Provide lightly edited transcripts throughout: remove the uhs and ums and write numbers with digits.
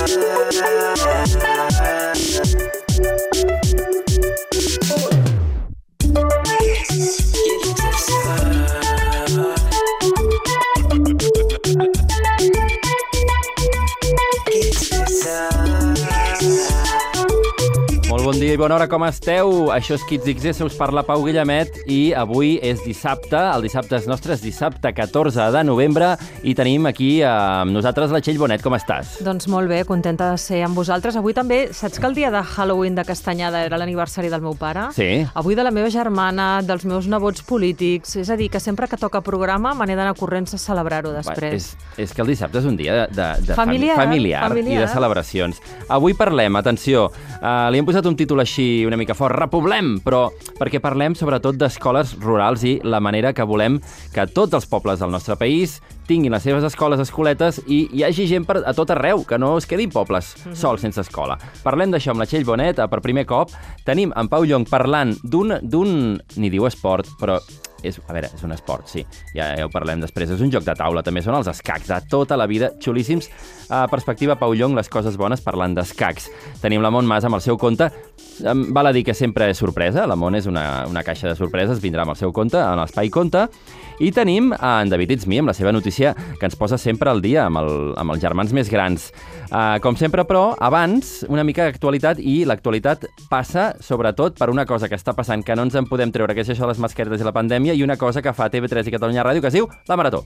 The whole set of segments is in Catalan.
Bon dia i bona hora, com esteu? Això és Kids XS, us parla Pau Guillamet i avui és dissabte, el dissabte és nostre, és dissabte 14 de novembre i tenim aquí amb nosaltres la Txell Bonet, com estàs? Doncs molt bé, contenta de ser amb vosaltres. Avui també, saps que el dia de Halloween de Castanyada era l'aniversari del meu pare? Sí. Avui de la meva germana, dels meus nebots polítics, és a dir, que sempre que toca programa me n'he d'anar corrents a celebrar-ho després. És que el dissabte és un dia de familiar i de celebracions. Avui parlem, atenció, li hem posat un títol així una mica fort, Repoblem, però perquè parlem sobretot d'escoles rurals i la manera que volem que tots els pobles del nostre país tinguin les seves escoles, escoletes, i hi hagi gent a tot arreu, que no es quedin pobles sols sense escola. Parlem d'això amb la Txell Bonet, per primer cop. Tenim en Pau Llong parlant d'un ni diu esport, però és un esport, sí. Ja ho parlem després. És un joc de taula, també són els escacs de tota la vida, xulíssims. Perspectiva, Pau Llong, les coses bones parlant d'escacs. Tenim la Mont Mas amb el seu conte. Val a dir que sempre és sorpresa. La Mont és una caixa de sorpreses, vindrà amb el seu conte, en l'Espai Conte. I tenim en David Itzmí amb la seva notícia que ens posa sempre al dia amb els germans més grans. Com sempre, però, abans, una mica d'actualitat, i l'actualitat passa sobretot per una cosa que està passant que no ens en podem treure, que és això de les mascaretes i la pandèmia, i una cosa que fa TV3 i Catalunya Ràdio que es diu La Marató.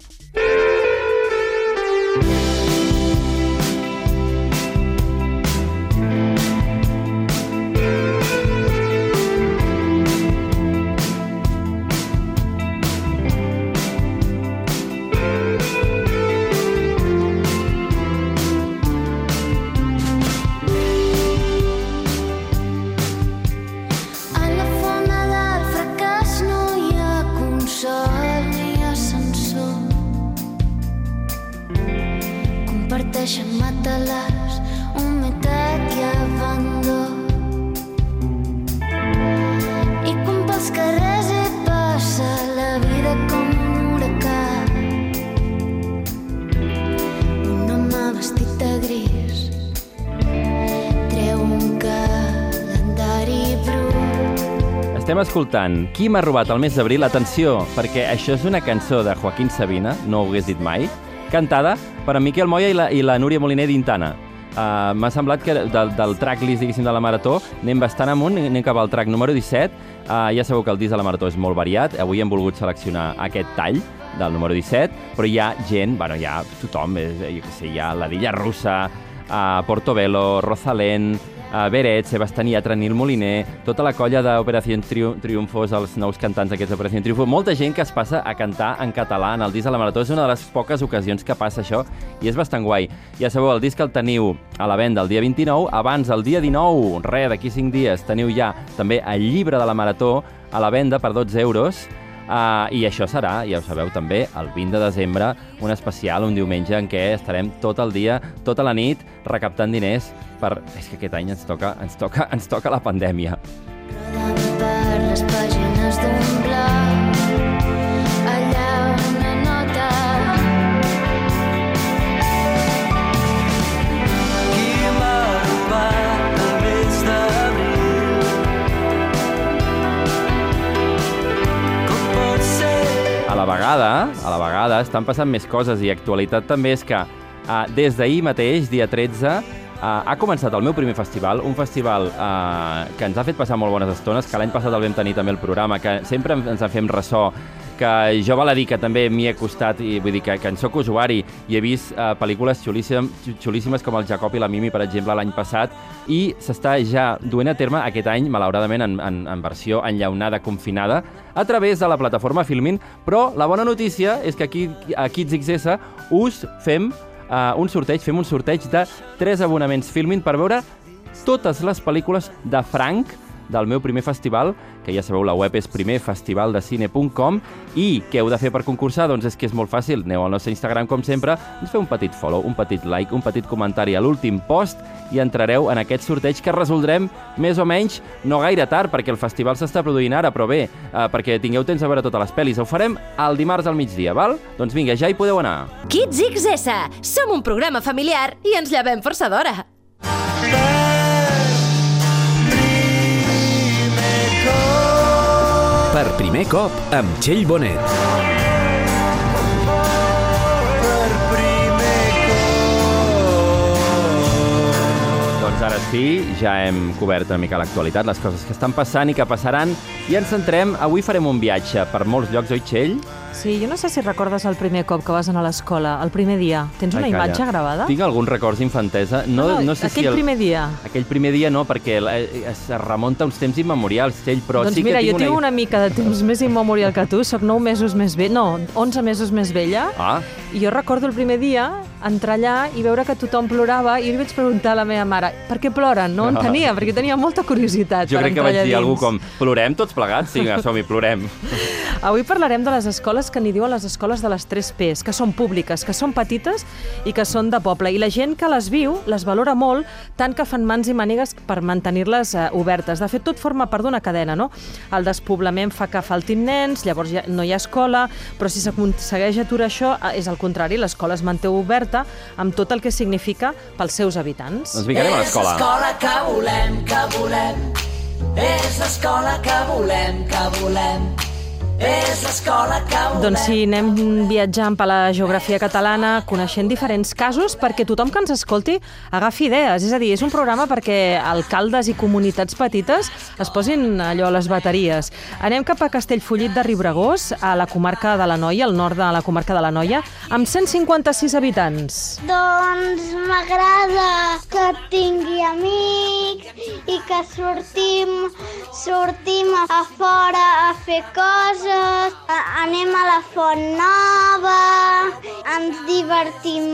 Comparteixen matalàs, humitat i abandó. I quan pels carrers hi passa la vida com un huracà. Un home vestit de gris treu un calendari brut. Estem escoltant Qui m'ha robat el mes d'abril. Atenció, perquè això és una cançó de Joaquín Sabina, no ho hagués dit mai, cantada per en Miquel Moya i la Núria Moliner d'Intana. M'ha semblat que del tracklist, diguéssim, de la Marató anem bastant amunt, anem cap al track número 17. Ja sabeu que el disc de la Marató és molt variat. Avui hem volgut seleccionar aquest tall del número 17, però hi ha gent, hi ha tothom, jo què sé, hi ha la Dilla Russa, Portobello, Rosalén, Beret, Sebastián Yatra, Nil Moliner, tota la colla d'Operació Triunfos, els nous cantants d'aquests d'Operació Triunfo, molta gent que es passa a cantar en català en el disc de la Marató. És una de les poques ocasions que passa això i és bastant guai. Ja sabeu, el disc el teniu a la venda el dia 29, abans el dia 19, d'aquí 5 dies, teniu ja també el llibre de la Marató a la venda per 12 euros. I això serà, ja ho sabeu també, el 20 de desembre, un especial, un diumenge en què estarem tot el dia, tota la nit, recaptant diners per... És que aquest any ens toca la pandèmia. Rodant per les pàgines d'un blog, allà una nota. Qui m'ha robat el mes d'abril? Com pot ser? A la vegada estan passant més coses, i actualitat també és que des d'ahir mateix, dia 13, ha començat el meu primer festival, un festival que ens ha fet passar molt bones estones, que l'any passat el vam tenir també el programa, que sempre ens en fem ressò, que jo val a dir que també m'hi he costat, i vull dir que en soc usuari i he vist pel·lícules xulíssimes com el Jacob i la Mimi, per exemple, l'any passat, i s'està ja duent a terme aquest any, malauradament, en versió enllaunada, confinada, a través de la plataforma Filmin, però la bona notícia és que aquí a Kids XS us fem un sorteig de 3 abonaments Filmin per veure totes les pel·lícules de franc del meu primer festival, que ja sabeu, la web és primerfestivaldecine.com, i què heu de fer per concursar? Doncs és que és molt fàcil, aneu al nostre Instagram com sempre, ens feu un petit follow, un petit like, un petit comentari a l'últim post i entrareu en aquest sorteig que resoldrem més o menys no gaire tard, perquè el festival s'està produint ara, però bé, perquè tingueu temps a veure totes les pel·lis. Ho farem el dimarts al migdia, val? Doncs vinga, ja hi podeu anar. Kids XS, som un programa familiar i ens llevem força d'hora. Per primer cop, amb Txell Bonet. Doncs ara sí, ja hem cobert una mica l'actualitat, les coses que estan passant i que passaran, i ens centrem. Avui farem un viatge per molts llocs, oi, Txell? Sí, jo no sé si recordes el primer cop que vas anar a l'escola, el primer dia. Tens una imatge gravada? Tinc alguns records d'infantesa. No sé aquell si primer dia. Aquell primer dia no, perquè es remunta a uns temps immemorials, Txell, però doncs sí que mira, tinc jo tinc una mica de temps més immemorial que tu, soc 9 mesos més vella, no, 11 mesos més vella, i jo recordo el primer dia entrar allà i veure que tothom plorava i li vaig preguntar a la meva mare, per què ploren? No entenia, perquè tenia molta curiositat. Jo crec que vaig dir alguna com, plorem tots plegats? Sí, som-hi, plorem. Avui parlarem de les escoles que n'hi diuen les escoles de les 3 P's, que són públiques, que són petites i que són de poble. I la gent que les viu les valora molt, tant que fan mans i mànigues per mantenir-les obertes. De fet, tot forma part d'una cadena, no? El despoblament fa que faltin nens, llavors ja no hi ha escola, però si s'aconsegueix aturar això, és al contrari, l'escola es manté oberta amb tot el que significa pels seus habitants. Doncs vinga, anem a l'escola. És l'escola que volem, és l'escola que volem. És l'escola que volem. Doncs sí, anem viatjant per la geografia catalana, coneixent diferents casos, perquè tothom que ens escolti agafi idees. És a dir, és un programa perquè alcaldes i comunitats petites es posin allò a les bateries. Anem cap a Castellfollit de Riubregós, a la comarca de l'Anoia, al nord de la comarca de l'Anoia, amb 156 habitants. Doncs m'agrada que tingui amics i que sortim a fora a fer coses. Anem a la Font Nova, ens divertim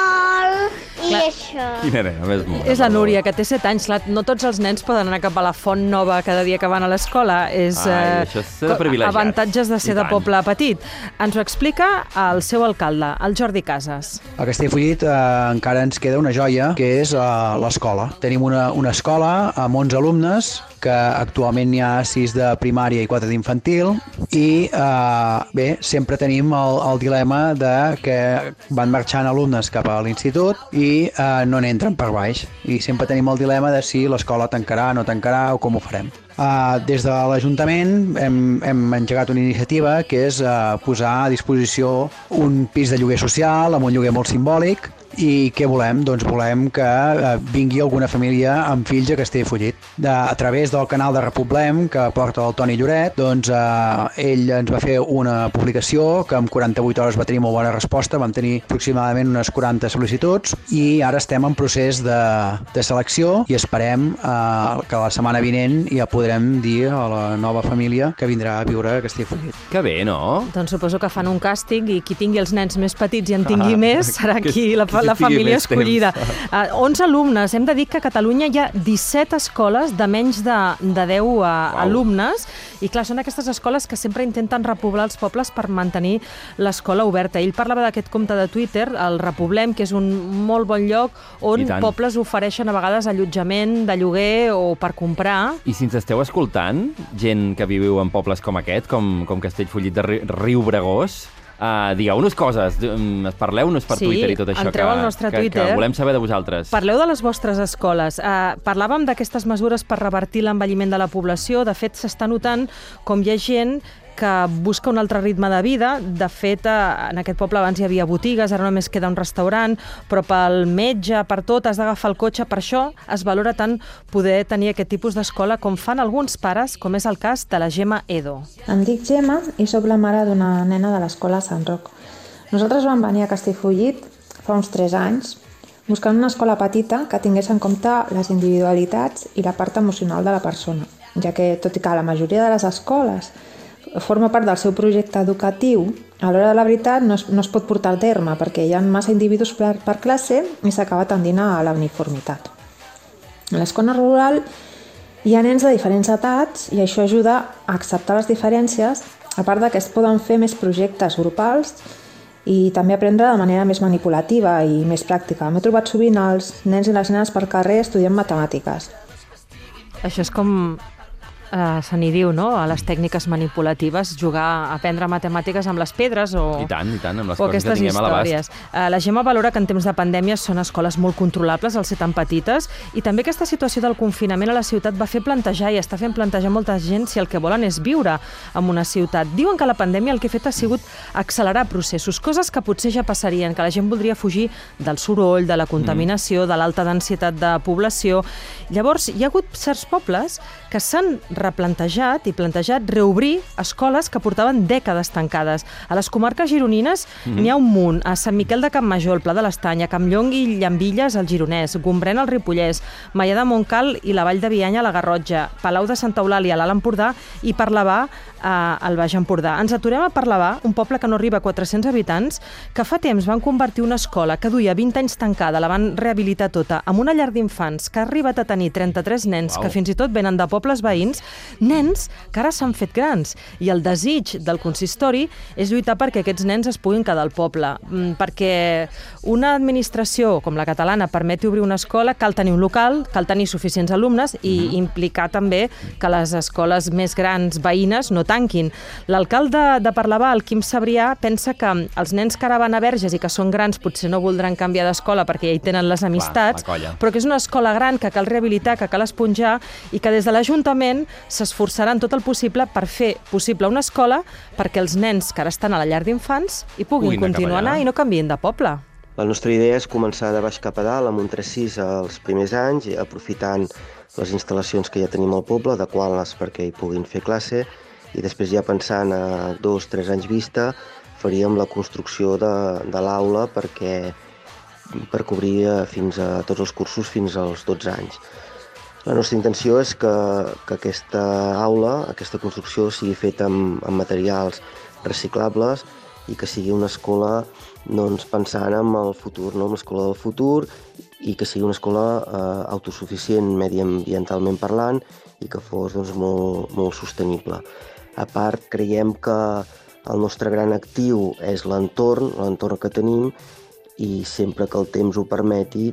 molt i això. Quina nena més mona. És la Núria, que té 7 anys. No tots els nens poden anar cap a la Font Nova cada dia que van a l'escola. Això és privilegiat. Avantatges de ser de poble petit. Ens ho explica el seu alcalde, el Jordi Casas. A Castellfollit encara ens queda una joia, que és l'escola. Tenim una escola amb 11 alumnes, que actualment n'hi ha 6 de primària i 4 d'infantil, i bé, sempre tenim el dilema de que van marxant alumnes cap a l'institut i no n'entren per baix, i sempre tenim el dilema de si l'escola tancarà, no tancarà o com ho farem. Des de l'Ajuntament hem engegat una iniciativa que és posar a disposició un pis de lloguer social amb un lloguer molt simbòlic. I què volem? Doncs volem que vingui alguna família amb fills a Castellfollit. A través del canal de Repoblem, que porta el Toni Lloret, doncs ell ens va fer una publicació que en 48 hores va tenir molt bona resposta, vam tenir aproximadament unes 40 sol·licituds i ara estem en procés de selecció i esperem que la setmana vinent ja podrem dir a la nova família que vindrà a viure a Castellfollit. Que bé, no? Doncs suposo que fan un càsting i qui tingui els nens més petits i en tingui més serà aquí la família escollida. 11 alumnes. Hem de dir que a Catalunya hi ha 17 escoles de menys de 10 alumnes i clar, són aquestes escoles que sempre intenten repoblar els pobles per mantenir l'escola oberta. Ell parlava d'aquest compte de Twitter, el Repoblem, que és un molt bon lloc on pobles ofereixen a vegades allotjament de lloguer o per comprar. I si ens esteu escoltant, gent que viviu en pobles com aquest, com Castellfollit de Riubregós, digueu-nos coses, parleu-nos per Twitter i tot això, entreu al nostre Twitter, que volem saber de vosaltres. Parleu de les vostres escoles. Parlàvem d'aquestes mesures per revertir l'envelliment de la població. De fet, s'està notant com hi ha gent que busca un altre ritme de vida. De fet, en aquest poble abans hi havia botigues, ara només queda un restaurant, però pel metge, per tot, has d'agafar el cotxe. Per això es valora tant poder tenir aquest tipus d'escola com fan alguns pares, com és el cas de la Gemma Edo. Em dic Gemma i sóc la mare d'una nena de l'escola Sant Roc. Nosaltres vam venir a Castellfollit fa uns 3 anys buscant una escola petita que tingués en compte les individualitats i la part emocional de la persona, ja que, tot i que la majoria de les escoles forma part del seu projecte educatiu, a l'hora de la veritat no es pot portar a terme perquè hi ha massa individus per classe i s'acaba tendint a la uniformitat. A l'escola rural hi ha nens de diferents etats i això ajuda a acceptar les diferències, a part que es poden fer més projectes grupals i també aprendre de manera més manipulativa i més pràctica. M'he trobat sovint els nens i les nenes per carrer estudiant matemàtiques. Això és com se n'hi diu, no?, a les tècniques manipulatives, jugar, aprendre matemàtiques amb les pedres o... I tant, amb les coses que tinguem a l'abast. La Gemma valora que en temps de pandèmia són escoles molt controlables al ser tan petites i també aquesta situació del confinament a la ciutat va fer plantejar i està fent plantejar molta gent si el que volen és viure en una ciutat. Diuen que la pandèmia el que ha fet ha sigut accelerar processos, coses que potser ja passarien, que la gent voldria fugir del soroll, de la contaminació, de l'alta densitat de població. Llavors, hi ha hagut certs pobles que s'han replantejat i plantejat reobrir escoles que portaven dècades tancades. A les comarques gironines n'hi ha un munt. A Sant Miquel de Campmajor, el Pla de l'Estany, a Campllong i Llambilles, al Gironès, Gombrèn, al Ripollès, Maià de Montcal i la Vall de Bianya, a la Garrotxa, Palau de Santa Eulàlia, a l'Alt Empordà i Parlavà, al Baix Empordà. Ens aturem a Parlavà, un poble que no arriba a 400 habitants, que fa temps van convertir una escola que duia 20 anys tancada, la van rehabilitar tota, amb una llar d'infants que ha arribat a tenir 33 nens, que fins i tot venen de pobles veïns, nens que ara s'han fet grans. I el desig del consistori és lluitar perquè aquests nens es puguin quedar al poble. Perquè una administració com la catalana permeti obrir una escola, cal tenir un local, cal tenir suficients alumnes i implicar també que les escoles més grans veïnes no tanquin. L'alcalde de Parlavà, el Quim Sabrià, pensa que els nens que ara van a Verges i que són grans potser no voldran canviar d'escola perquè ja hi tenen les amistats, però que és una escola gran que cal rehabilitar, que cal esponjar i que des de l'Ajuntament s'esforçaran tot el possible per fer possible una escola perquè els nens que ara estan a la llar d'infants hi puguin continuar anar i no canviïn de poble. La nostra idea és començar de baix cap a dalt amb un 3-6 els primers anys, aprofitant les instal·lacions que ja tenim al poble, adequant-les perquè hi puguin fer classe, i després ja pensant a 2-3 anys vista faríem la construcció de l'aula per cobrir fins a tots els cursos fins als 12 anys. La nostra intenció és que aquesta aula, aquesta construcció, sigui feta amb materials reciclables i que sigui una escola pensant en el futur, en l'escola del futur, i que sigui una escola autosuficient mediambientalment parlant i que fos molt sostenible. A part, creiem que el nostre gran actiu és l'entorn que tenim, i sempre que el temps ho permeti,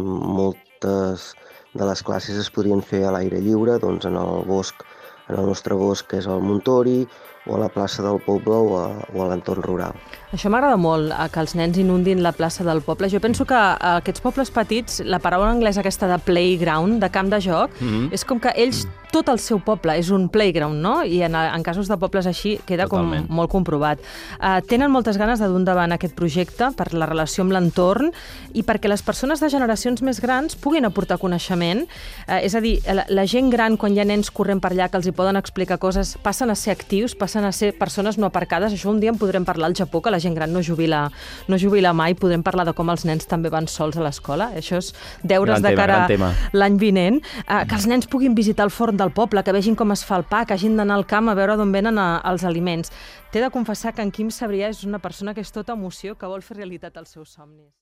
moltes de les classes es podrien fer a l'aire lliure, en el bosc, en el nostre bosc, que és el Montori, o a la plaça del poble o a l'entorn rural. Això m'agrada molt, que els nens inundin la plaça del poble. Jo penso que a aquests pobles petits, la paraula anglesa aquesta de playground, de camp de joc, és com que ells, tot el seu poble és un playground, no? I en casos de pobles així queda com molt comprovat. Tenen moltes ganes de dur endavant aquest projecte per la relació amb l'entorn i perquè les persones de generacions més grans puguin aportar coneixement. És a dir, la gent gran, quan hi ha nens corrent per allà que els hi poden explicar coses, passen a ser actius, passen a ser persones no aparcades. Això un dia en podrem parlar al Japó, que la gent gran no jubila mai, podrem parlar de com els nens també van sols a l'escola. Això és deures de cara a l'any vinent. Que els nens puguin visitar el forn del poble, que vegin com es fa el pa, que hagin d'anar al camp a veure d'on venen els aliments. T'he de confessar que en Quim Sabrià és una persona que és tota emoció, que vol fer realitat els seus somnis.